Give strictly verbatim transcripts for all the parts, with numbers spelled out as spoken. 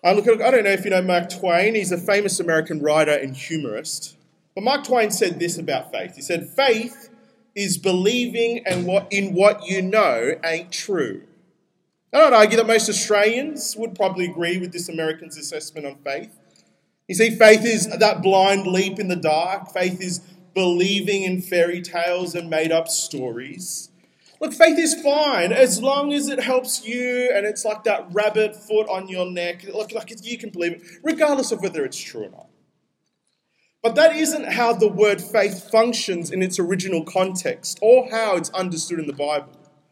Uh, look, I don't know if you know Mark Twain. He's a famous American writer and humorist. But Mark Twain said this about faith. He said, faith is believing and what in what you know ain't true. I don't argue that most Australians would probably agree with this American's assessment on faith. You see, faith is that blind leap in the dark. Faith is believing in fairy tales and made-up stories. Look, faith is fine as long as it helps you and it's like that rabbit foot on your neck. Look, like you can believe it, regardless of whether it's true or not. But that isn't how the word faith functions in its original context or how it's understood in the Bible.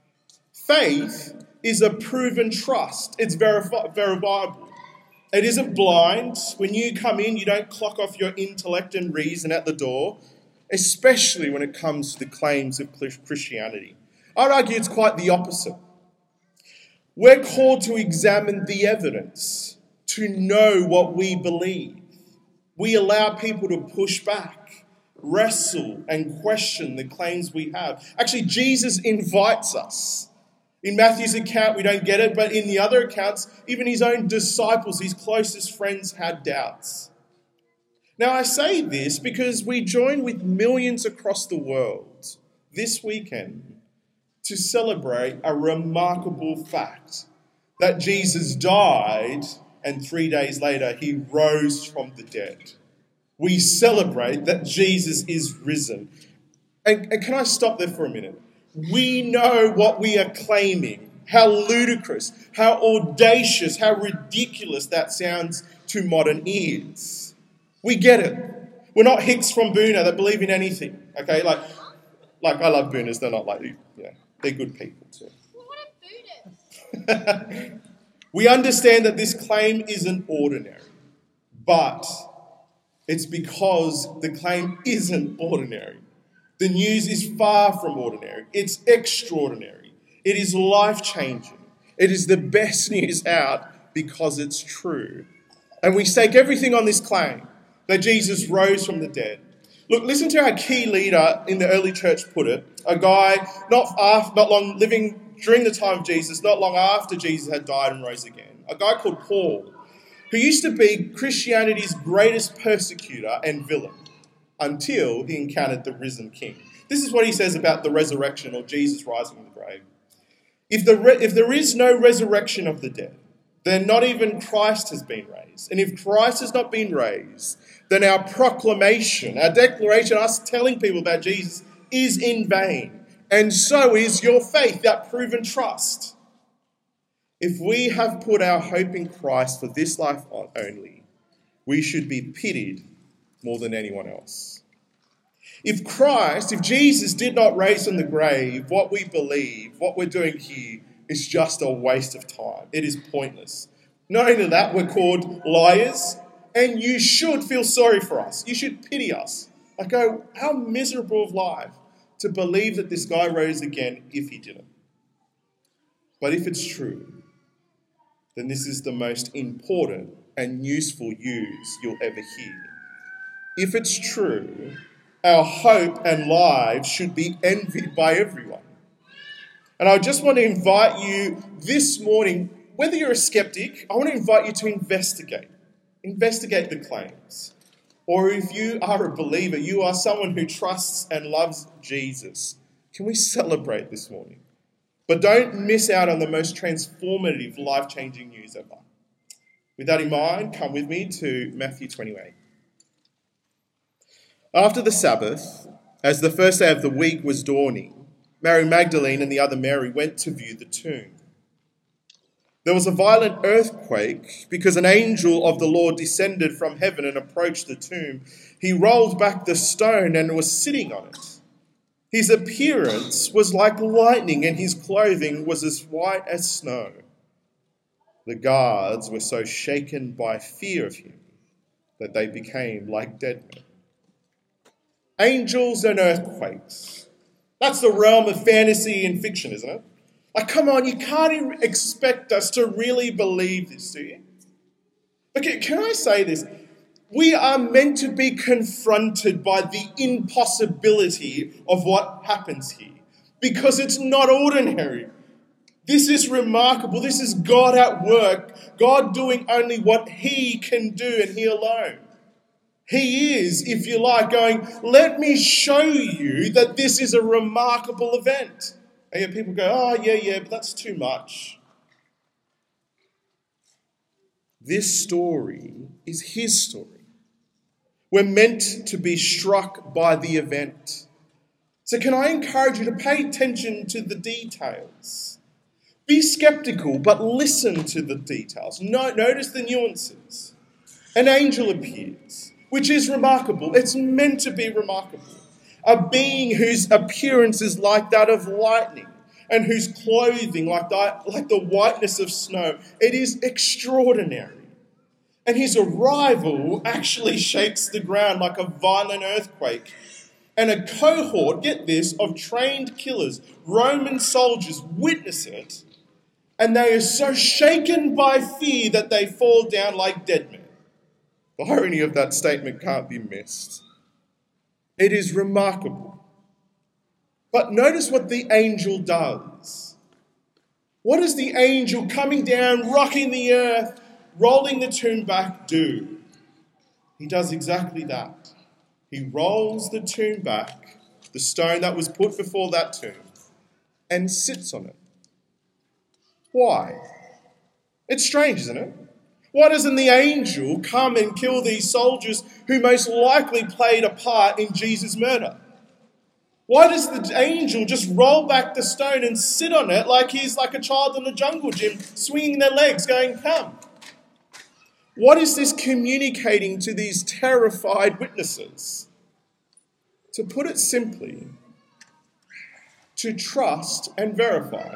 Faith is a proven trust. It's verifi- verifiable. It isn't blind. When you come in, you don't clock off your intellect and reason at the door, especially when it comes to the claims of Christianity. I'd argue it's quite the opposite. We're called to examine the evidence, to know what we believe. We allow people to push back, wrestle, and question the claims we have. Actually, Jesus invites us. In Matthew's account, we don't get it, but in the other accounts, even his own disciples, his closest friends, had doubts. Now, I say this because we join with millions across the world this weekend to celebrate a remarkable fact that Jesus died and three days later he rose from the dead. We celebrate that Jesus is risen. And, and can I stop there for a minute? We know what we are claiming, how ludicrous, how audacious, how ridiculous that sounds to modern ears. We get it. We're not hicks from Boonah that believe in anything, okay? Like, like I love Boonahs, they're not like, you know, they're good people too. What a Buddhist. We understand that this claim isn't ordinary, but it's because the claim isn't ordinary. The news is far from ordinary. It's extraordinary. It is life-changing. It is the best news out because it's true. And we stake everything on this claim that Jesus rose from the dead. Look, listen to how a key leader in the early church put it. A guy not after, not long living during the time of Jesus, not long after Jesus had died and rose again. A guy called Paul, who used to be Christianity's greatest persecutor and villain until he encountered the risen king. This is what he says about the resurrection or Jesus rising from the grave. If, the re- if there is no resurrection of the dead, then not even Christ has been raised. And if Christ has not been raised, then our proclamation, our declaration, us telling people about Jesus is in vain. And so is your faith, that proven trust. If we have put our hope in Christ for this life only, we should be pitied more than anyone else. If Christ, if Jesus did not raise from the grave, what we believe, what we're doing here is just a waste of time. It is pointless. Not only that, we're called liars, and you should feel sorry for us. You should pity us. Like, go, how miserable of life to believe that this guy rose again if he didn't. But if it's true, then this is the most important and useful news you'll ever hear. If it's true, our hope and lives should be envied by everyone. And I just want to invite you this morning, whether you're a skeptic, I want to invite you to investigate. Investigate the claims. Or if you are a believer, you are someone who trusts and loves Jesus. Can we celebrate this morning? But don't miss out on the most transformative, life-changing news ever. With that in mind, come with me to Matthew twenty-eight. After the Sabbath, as the first day of the week was dawning, Mary Magdalene and the other Mary went to view the tomb. There was a violent earthquake because an angel of the Lord descended from heaven and approached the tomb. He rolled back the stone and was sitting on it. His appearance was like lightning and his clothing was as white as snow. The guards were so shaken by fear of him that they became like dead men. Angels and earthquakes. That's the realm of fantasy and fiction, isn't it? Like, come on, you can't even expect us to really believe this, do you? Okay, can I say this? We are meant to be confronted by the impossibility of what happens here because it's not ordinary. This is remarkable. This is God at work. God doing only what he can do and he alone. He is, if you like, going, let me show you that this is a remarkable event. And yet people go, oh, yeah, yeah, but that's too much. This story is his story. We're meant to be struck by the event. So can I encourage you to pay attention to the details? Be skeptical, but listen to the details. No, notice the nuances. An angel appears, which is remarkable. It's meant to be remarkable. A being whose appearance is like that of lightning and whose clothing like that, like the whiteness of snow. It is extraordinary. And his arrival actually shakes the ground like a violent earthquake. And a cohort, get this, of trained killers, Roman soldiers, witness it. And they are so shaken by fear that they fall down like dead men. The irony of that statement can't be missed. It is remarkable. But notice what the angel does. What does the angel coming down, rocking the earth, rolling the tomb back do? He does exactly that. He rolls the tomb back, the stone that was put before that tomb, and sits on it. Why? It's strange, isn't it? Why doesn't the angel come and kill these soldiers who most likely played a part in Jesus' murder? Why does the angel just roll back the stone and sit on it like he's like a child in the jungle gym, swinging their legs, going, come? What is this communicating to these terrified witnesses? To put it simply, to trust and verify.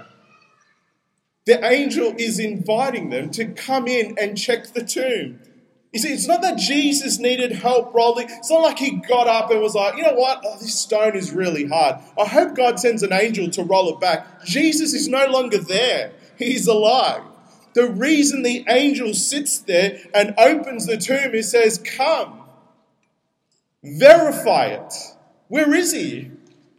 The angel is inviting them to come in and check the tomb. You see, it's not that Jesus needed help rolling. It's not like he got up and was like, you know what? Oh, this stone is really hard. I hope God sends an angel to roll it back. Jesus is no longer there. He's alive. The reason the angel sits there and opens the tomb is says, come. Verify it. Where is he?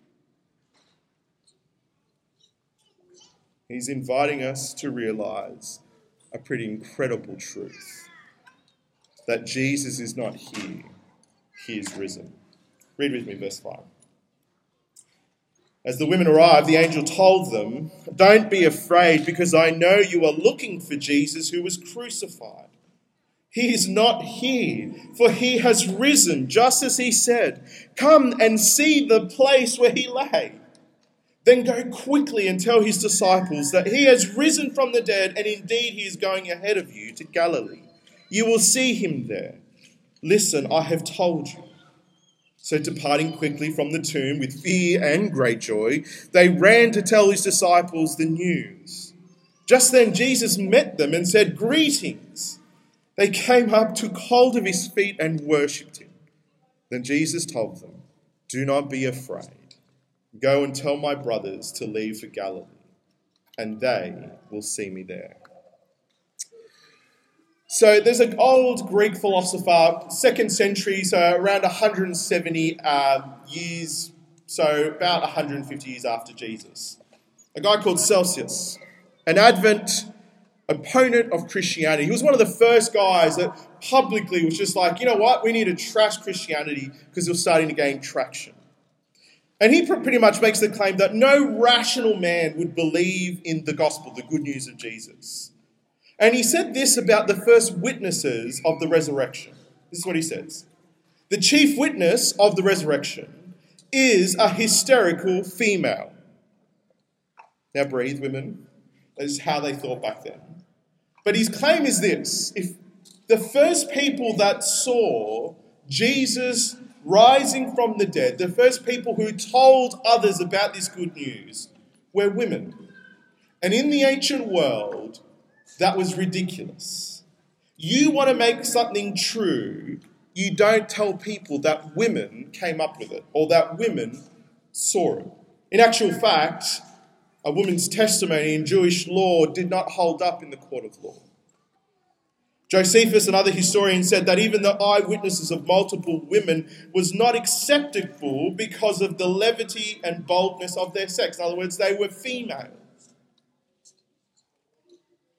He's inviting us to realize a pretty incredible truth. That Jesus is not here. He is risen. Read with me verse five. As the women arrived, the angel told them, don't be afraid, because I know you are looking for Jesus who was crucified. He is not here, for he has risen, just as he said. Come and see the place where he lay. Then go quickly and tell his disciples that he has risen from the dead, and indeed he is going ahead of you to Galilee. You will see him there. Listen, I have told you. So departing quickly from the tomb with fear and great joy, they ran to tell his disciples the news. Just then Jesus met them and said, greetings. They came up, took hold of his feet and worshipped him. Then Jesus told them, do not be afraid. Go and tell my brothers to leave for Galilee, and they will see me there. So there's an old Greek philosopher, second century, so around one hundred seventy uh, years, so about one hundred fifty years after Jesus. A guy called Celsius, an Advent opponent of Christianity. He was one of the first guys that publicly was just like, you know what, we need to trash Christianity because it was starting to gain traction. And he pretty much makes the claim that no rational man would believe in the gospel, the good news of Jesus. And he said this about the first witnesses of the resurrection. This is what he says. The chief witness of the resurrection is a hysterical female. Now breathe, women. That is how they thought back then. But his claim is this. If the first people that saw Jesus rising from the dead, the first people who told others about this good news were women. And in the ancient world, that was ridiculous. You want to make something true, you don't tell people that women came up with it or that women saw it. In actual fact, a woman's testimony in Jewish law did not hold up in the court of law. Josephus and other historians said that even the eyewitnesses of multiple women was not acceptable because of the levity and boldness of their sex. In other words, they were females.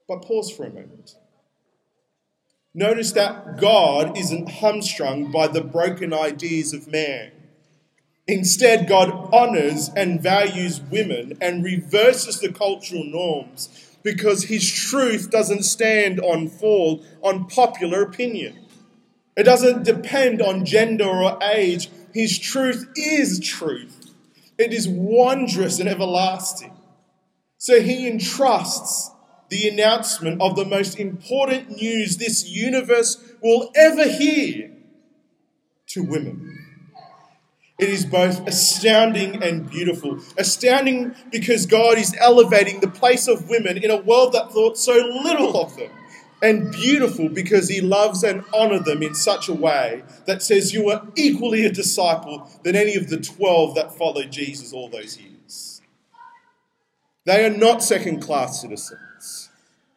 But pause for a moment. Notice that God isn't hamstrung by the broken ideas of man. Instead, God honours and values women and reverses the cultural norms because his truth doesn't stand on fall on popular opinion. It doesn't depend on gender or age. His truth is truth. It is wondrous and everlasting. So he entrusts the announcement of the most important news this universe will ever hear to women. It is both astounding and beautiful. Astounding because God is elevating the place of women in a world that thought so little of them. And beautiful because he loves and honours them in such a way that says you are equally a disciple than any of the twelve that followed Jesus all those years. They are not second-class citizens.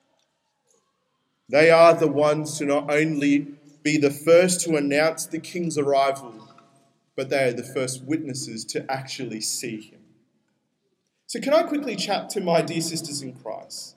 They are the ones to not only be the first to announce the king's arrival, but they are the first witnesses to actually see him. So can I quickly chat to my dear sisters in Christ?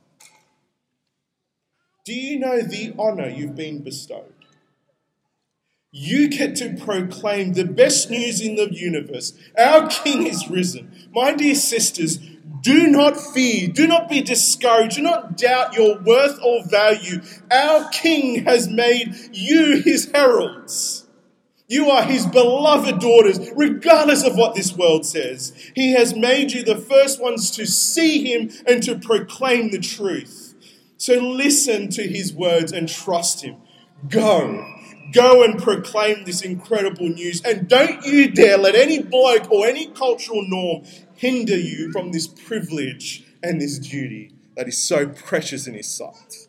Do you know the honour you've been bestowed? You get to proclaim the best news in the universe. Our King is risen. My dear sisters, do not fear, do not be discouraged, do not doubt your worth or value. Our King has made you his heralds. You are his beloved daughters, regardless of what this world says. He has made you the first ones to see him and to proclaim the truth. So listen to his words and trust him. Go. Go and proclaim this incredible news. And don't you dare let any bloke or any cultural norm hinder you from this privilege and this duty that is so precious in his sight.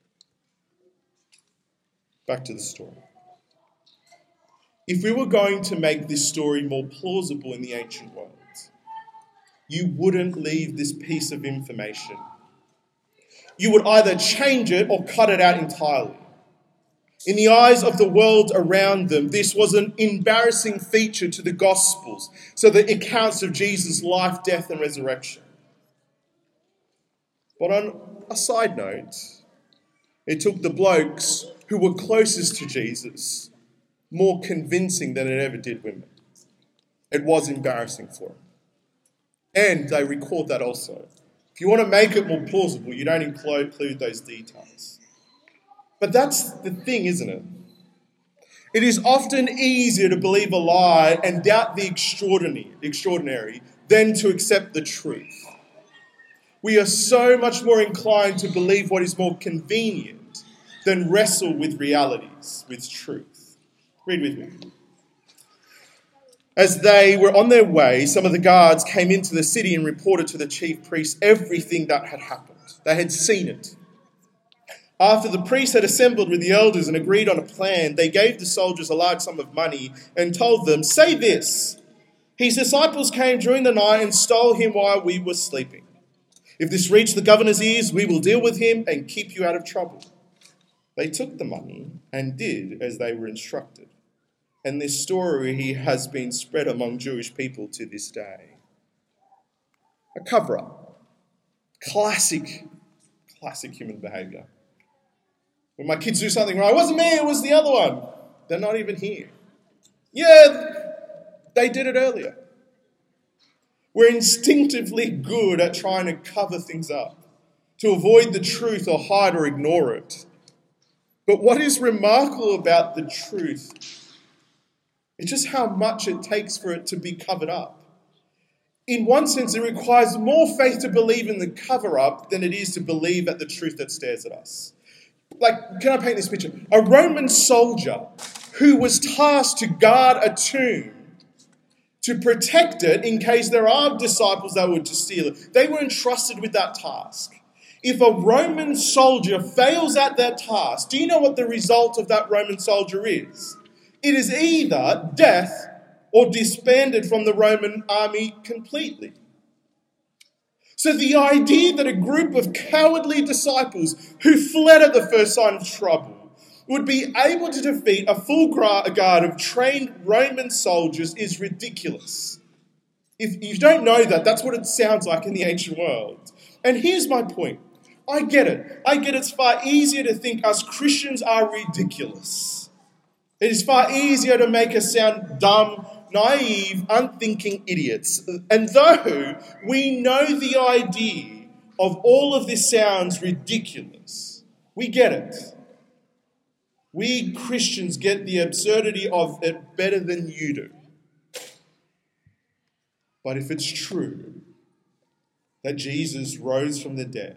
Back to the story. If we were going to make this story more plausible in the ancient world, you wouldn't leave this piece of information. You would either change it or cut it out entirely. In the eyes of the world around them, this was an embarrassing feature to the Gospels, so the accounts of Jesus' life, death, and resurrection. But on a side note, it took the blokes who were closest to Jesus more convincing than it ever did women. It was embarrassing for them. And they record that also. If you want to make it more plausible, you don't include those details. But that's the thing, isn't it? It is often easier to believe a lie and doubt the extraordinary, extraordinary than to accept the truth. We are so much more inclined to believe what is more convenient than wrestle with realities, with truth. Read with me. As they were on their way, some of the guards came into the city and reported to the chief priests everything that had happened. They had seen it. After the priests had assembled with the elders and agreed on a plan, they gave the soldiers a large sum of money and told them, "Say this, his disciples came during the night and stole him while we were sleeping. If this reached the governor's ears, we will deal with him and keep you out of trouble." They took the money and did as they were instructed. And this story has been spread among Jewish people to this day. A cover-up. Classic, classic human behaviour. When my kids do something wrong, it wasn't me, it was the other one. They're not even here. Yeah, they did it earlier. We're instinctively good at trying to cover things up, to avoid the truth or hide or ignore it. But what is remarkable about the truth is just how much it takes for it to be covered up. In one sense, it requires more faith to believe in the cover-up than it is to believe at the truth that stares at us. Like, can I paint this picture? A Roman soldier who was tasked to guard a tomb, to protect it in case there are disciples that were to steal it. They were entrusted with that task. If a Roman soldier fails at that task, do you know what the result of that Roman soldier is? It is either death or disbanded from the Roman army completely. So the idea that a group of cowardly disciples who fled at the first sign of trouble would be able to defeat a full guard of trained Roman soldiers is ridiculous. If you don't know that, that's what it sounds like in the ancient world. And here's my point. I get it. I get it's far easier to think us Christians are ridiculous. It is far easier to make us sound dumb, naive, unthinking idiots. And though we know the idea of all of this sounds ridiculous, we get it. We Christians get the absurdity of it better than you do. But if it's true that Jesus rose from the dead,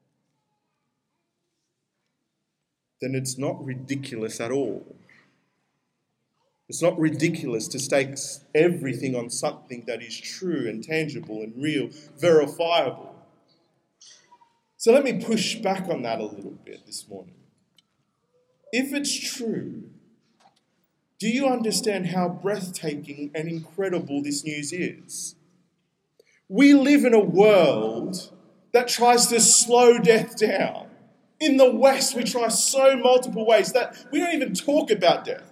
then it's not ridiculous at all. It's not ridiculous to stake everything on something that is true and tangible and real, verifiable. So let me push back on that a little bit this morning. If it's true, do you understand how breathtaking and incredible this news is? We live in a world that tries to slow death down. In the West, we try so multiple ways that we don't even talk about death.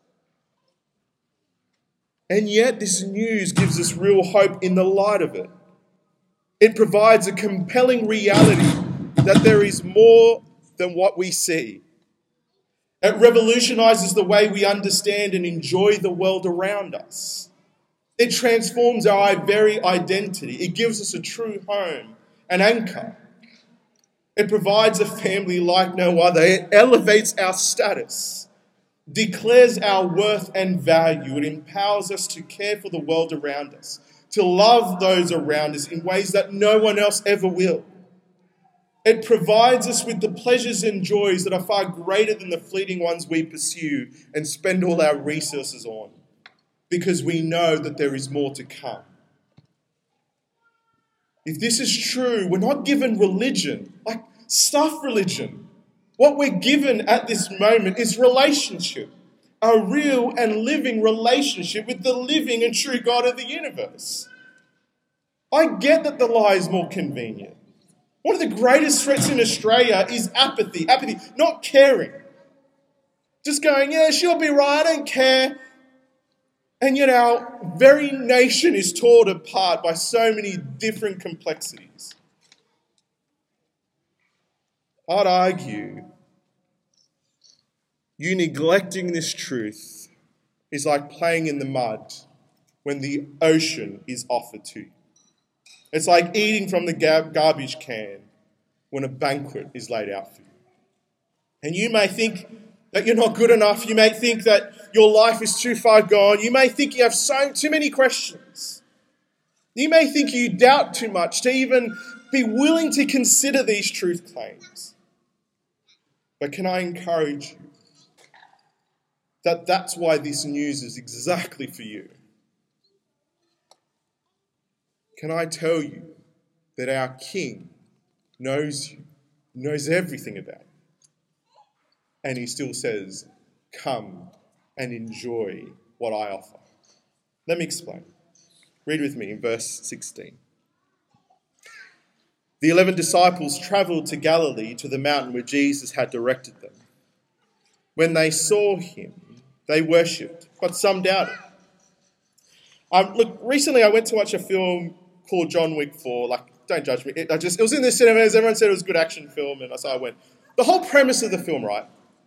And yet this news gives us real hope in the light of it. It provides a compelling reality that there is more than what we see. It revolutionizes the way we understand and enjoy the world around us. It transforms our very identity. It gives us a true home, an anchor. It provides a family like no other. It elevates our status, declares our worth and value. It empowers us to care for the world around us, to love those around us in ways that no one else ever will. It provides us with the pleasures and joys that are far greater than the fleeting ones we pursue and spend all our resources on, because we know that there is more to come. If this is true, we're not given religion, like stuff religion. What we're given at this moment is relationship, a real and living relationship with the living and true God of the universe. I get that the lie is more convenient. One of the greatest threats in Australia is apathy. Apathy, not caring. Just going, yeah, she'll be right, I don't care. And yet our very nation is torn apart by so many different complexities. I'd argue you neglecting this truth is like playing in the mud when the ocean is offered to you. It's like eating from the garbage can when a banquet is laid out for you. And you may think that you're not good enough. You may think that your life is too far gone. You may think you have so too many questions. You may think you doubt too much to even be willing to consider these truth claims. But can I encourage you that that's why this news is exactly for you? Can I tell you that our King knows you, knows everything about you, and he still says, come and enjoy what I offer. Let me explain. Read with me in verse sixteen. The eleven disciples travelled to Galilee, to the mountain where Jesus had directed them. When they saw him, they worshipped, but some doubted. Um, look, recently I went to watch a film called John Wick four. Like, don't judge me. It, I just, it was in the cinemas. Everyone said it was a good action film, and so I went. The whole premise of the film, right,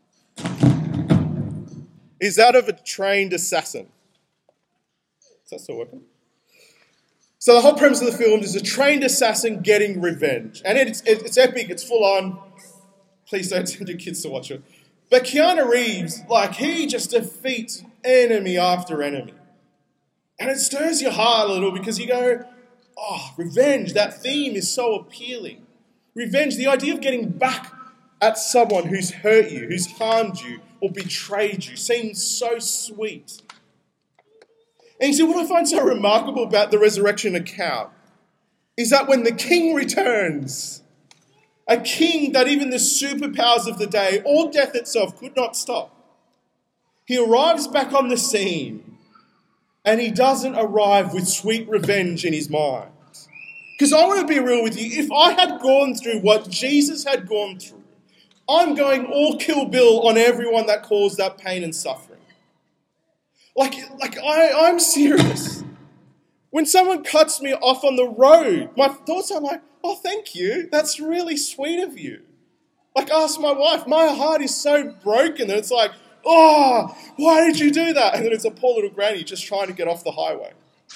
is that of a trained assassin. Is that still working? So the whole premise of the film is a trained assassin getting revenge. And it's, it's epic. It's full on. Please don't send your kids to watch it. But Keanu Reeves, like, he just defeats enemy after enemy. And it stirs your heart a little because you go, oh, revenge, that theme is so appealing. Revenge, the idea of getting back at someone who's hurt you, who's harmed you, or betrayed you, seems so sweet. And you see, what I find so remarkable about the resurrection account is that when the king returns, a king that even the superpowers of the day, or death itself, could not stop, he arrives back on the scene, and he doesn't arrive with sweet revenge in his mind. Because I want to be real with you, if I had gone through what Jesus had gone through, I'm going all Kill Bill on everyone that caused that pain and suffering. Like, like I, I'm serious. When someone cuts me off on the road, my thoughts are like, oh, thank you. That's really sweet of you. Like, ask my wife. My heart is so broken that it's like, oh, why did you do that? And then it's a poor little granny just trying to get off the highway.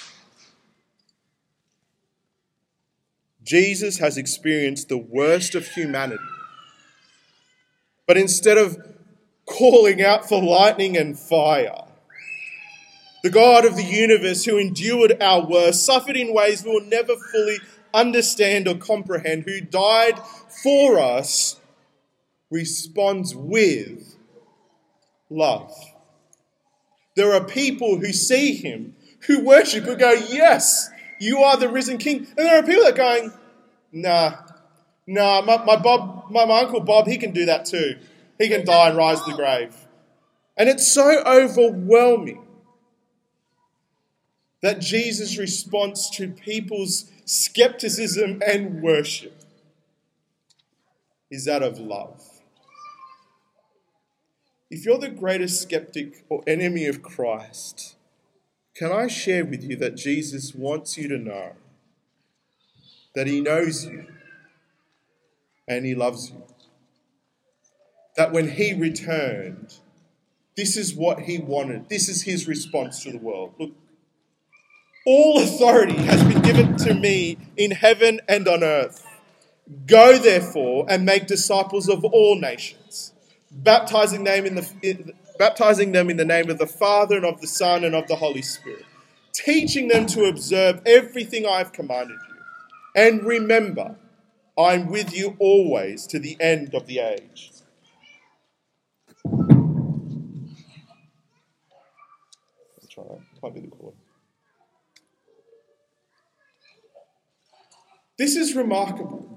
Jesus has experienced the worst of humanity. But instead of calling out for lightning and fire, the God of the universe who endured our worst, suffered in ways we will never fully understand or comprehend, who died for us, responds with love. There are people who see him, who worship, who go, yes, you are the risen king. And there are people that are going, nah, nah, my, my Bob, my, my uncle Bob, he can do that too. He can die and rise to the grave. And it's so overwhelming that Jesus' response to people's skepticism and worship is that of love. If you're the greatest skeptic or enemy of Christ, can I share with you that Jesus wants you to know that he knows you and he loves you? That when he returned, this is what he wanted. This is his response to the world. Look, all authority has been given to me in heaven and on earth. Go, therefore, and make disciples of all nations, baptizing them in the in, baptizing them in the name of the Father and of the Son and of the Holy Spirit, teaching them to observe everything I have commanded you. And remember, I'm with you always to the end of the age. Let's try that. Might be the cord. This is remarkable.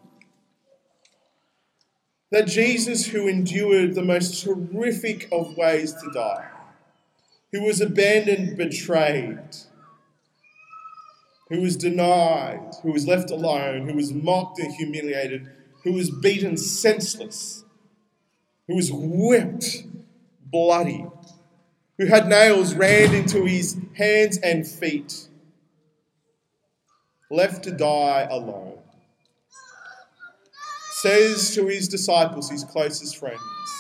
That Jesus, who endured the most horrific of ways to die, who was abandoned, betrayed, who was denied, who was left alone, who was mocked and humiliated, who was beaten senseless, who was whipped bloody, who had nails rammed into his hands and feet, left to die alone, says to his disciples, his closest friends,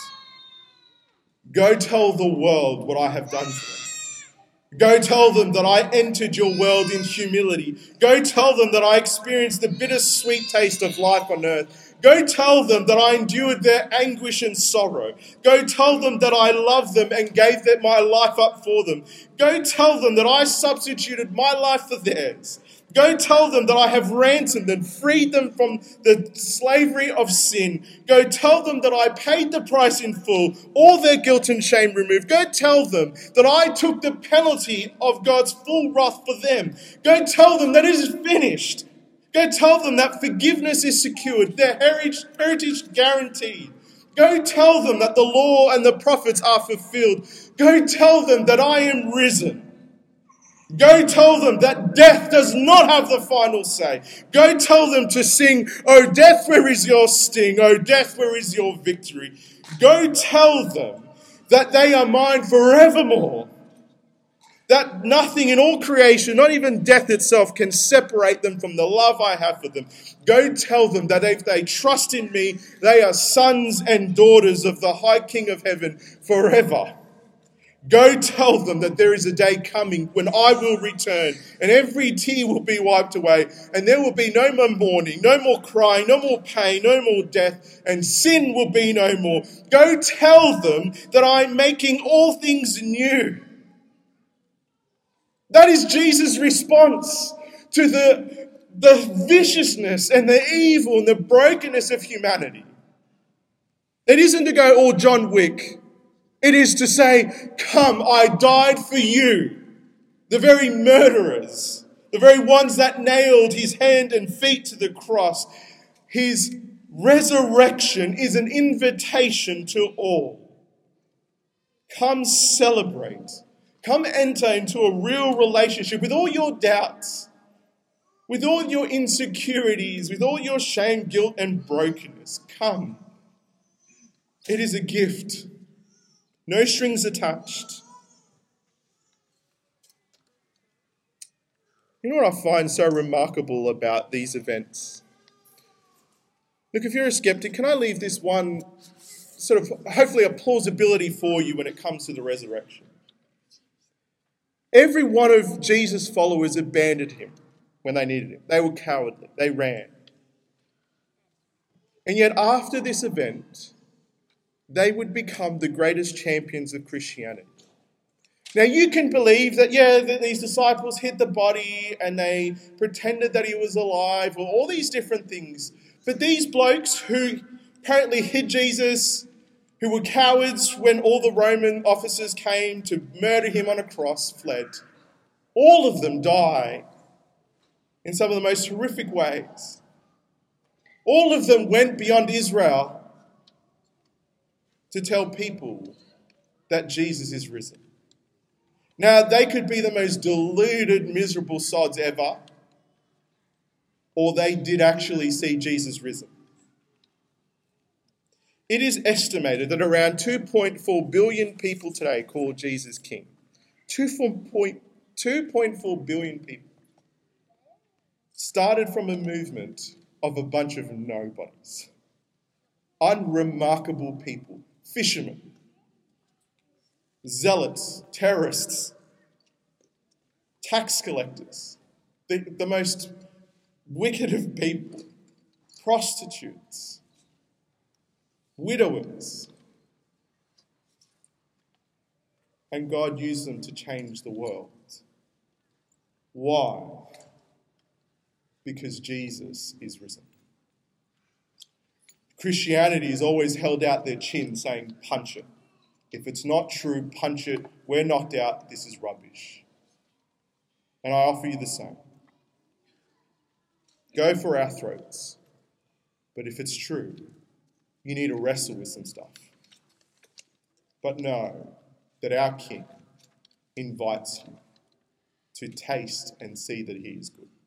go tell the world what I have done for them. Go tell them that I entered your world in humility. Go tell them that I experienced the bittersweet taste of life on earth. Go tell them that I endured their anguish and sorrow. Go tell them that I loved them and gave them my life up for them. Go tell them that I substituted my life for theirs. Go tell them that I have ransomed and freed them from the slavery of sin. Go tell them that I paid the price in full, all their guilt and shame removed. Go tell them that I took the penalty of God's full wrath for them. Go tell them that it is finished. Go tell them that forgiveness is secured, their heritage, heritage guaranteed. Go tell them that the law and the prophets are fulfilled. Go tell them that I am risen. Go tell them that death does not have the final say. Go tell them to sing, "O death, where is your sting? O death, where is your victory?" Go tell them that they are mine forevermore. That nothing in all creation, not even death itself, can separate them from the love I have for them. Go tell them that if they trust in me, they are sons and daughters of the High King of Heaven forever. Go tell them that there is a day coming when I will return and every tear will be wiped away and there will be no more mourning, no more crying, no more pain, no more death, and sin will be no more. Go tell them that I'm making all things new. That is Jesus' response to the, the viciousness and the evil and the brokenness of humanity. It isn't to go all John Wick. It is to say, come, I died for you. The very murderers, the very ones that nailed his hand and feet to the cross. His resurrection is an invitation to all. Come celebrate. Come enter into a real relationship with all your doubts, with all your insecurities, with all your shame, guilt, and brokenness. Come. It is a gift. No strings attached. You know what I find so remarkable about these events? Look, if you're a skeptic, can I leave this one sort of, hopefully, a plausibility for you when it comes to the resurrection? Every one of Jesus' followers abandoned him when they needed him. They were cowardly. They ran. And yet after this event, they would become the greatest champions of Christianity. Now you can believe that, yeah, that these disciples hid the body and they pretended that he was alive, or all these different things. But these blokes who apparently hid Jesus, who were cowards when all the Roman officers came to murder him on a cross, fled. All of them die in some of the most horrific ways. All of them went beyond Israel to tell people that Jesus is risen. Now, they could be the most deluded, miserable sods ever, or they did actually see Jesus risen. It is estimated that around two point four billion people today call Jesus King. two point four billion people. Started from a movement of a bunch of nobodies. Unremarkable people. Fishermen. Zealots. Terrorists. Tax collectors. The, the most wicked of people. Prostitutes. Widowers. And God used them to change the world. Why? Because Jesus is risen. Christianity has always held out their chin saying, punch it. If it's not true, punch it. We're knocked out. This is rubbish. And I offer you the same. Go for our throats. But if it's true, you need to wrestle with some stuff. But know that our King invites you to taste and see that he is good.